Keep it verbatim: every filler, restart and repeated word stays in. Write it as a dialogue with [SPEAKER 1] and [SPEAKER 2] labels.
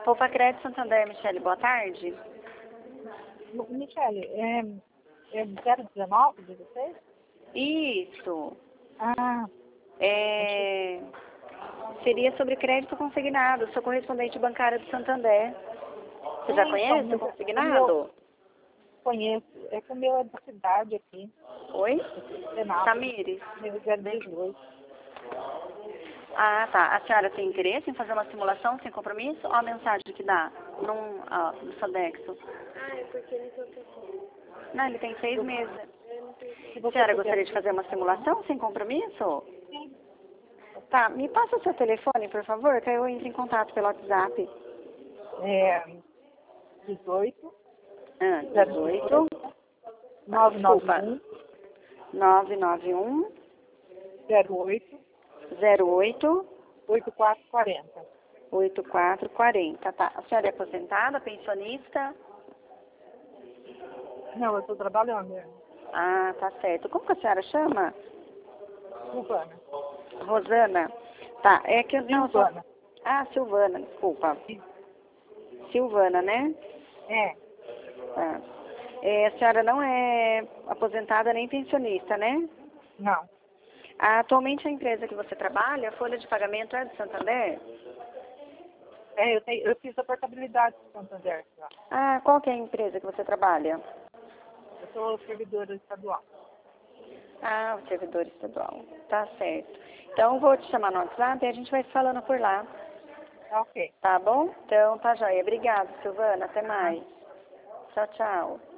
[SPEAKER 1] Roupa Crédito Santander, Michele, boa tarde.
[SPEAKER 2] Michele, é, é zero dezenove de vocês?
[SPEAKER 1] Isso.
[SPEAKER 2] Ah,
[SPEAKER 1] É, seria sobre crédito consignado, sou correspondente bancária do Santander. Você já
[SPEAKER 2] então,
[SPEAKER 1] conhece
[SPEAKER 2] mas
[SPEAKER 1] o
[SPEAKER 2] o
[SPEAKER 1] consignado?
[SPEAKER 2] meu, conheço. É que o meu é da cidade aqui.
[SPEAKER 1] Oi?
[SPEAKER 2] Penápolis.
[SPEAKER 1] Tamires.
[SPEAKER 2] Meu zero dezoito.
[SPEAKER 1] Ah, tá. A senhora tem interesse em fazer uma simulação sem compromisso? Olha a mensagem que dá num, ah, no Sodexo.
[SPEAKER 3] Ah, é porque ele só tem.
[SPEAKER 1] Não, ele tem seis meses.
[SPEAKER 2] Se
[SPEAKER 1] A
[SPEAKER 2] você
[SPEAKER 1] senhora
[SPEAKER 2] puder-
[SPEAKER 1] gostaria de fazer uma simulação sem compromisso? Tá, me passa o seu telefone, por favor, que aí eu entro em contato pelo WhatsApp.
[SPEAKER 2] É dezoito,
[SPEAKER 1] Ah,
[SPEAKER 2] zero
[SPEAKER 1] dezoito,
[SPEAKER 2] nove nove
[SPEAKER 1] desculpa,
[SPEAKER 2] um,
[SPEAKER 1] nove nove um,
[SPEAKER 2] zero oito,
[SPEAKER 1] zero oito,
[SPEAKER 2] oito quatro quatro zero.
[SPEAKER 1] oito quatro quatro zero. Tá, a senhora é aposentada, pensionista?
[SPEAKER 2] Não, eu estou trabalhando. é.
[SPEAKER 1] Ah, tá certo. Como que a senhora chama?
[SPEAKER 2] Silvana.
[SPEAKER 1] Rosana? Tá, é que eu não... só-
[SPEAKER 2] Silvana.
[SPEAKER 1] Ah, Silvana, desculpa. Silvana, né?
[SPEAKER 2] É,
[SPEAKER 1] Tá. É, a senhora não é aposentada nem pensionista, né?
[SPEAKER 2] não.
[SPEAKER 1] Ah, atualmente a empresa que você trabalha, a folha de pagamento é do Santander?
[SPEAKER 2] É, eu, tenho, eu fiz a portabilidade do Santander. Já.
[SPEAKER 1] Ah, qual que é a empresa que você trabalha?
[SPEAKER 2] Eu sou servidora estadual.
[SPEAKER 1] Ah, o servidor estadual. Tá certo. Então, vou te chamar no WhatsApp e a gente vai se falando por lá.
[SPEAKER 2] Tá ok.
[SPEAKER 1] Tá bom? Então, tá joia. Obrigada, Silvana. Até mais. Tchau, tchau.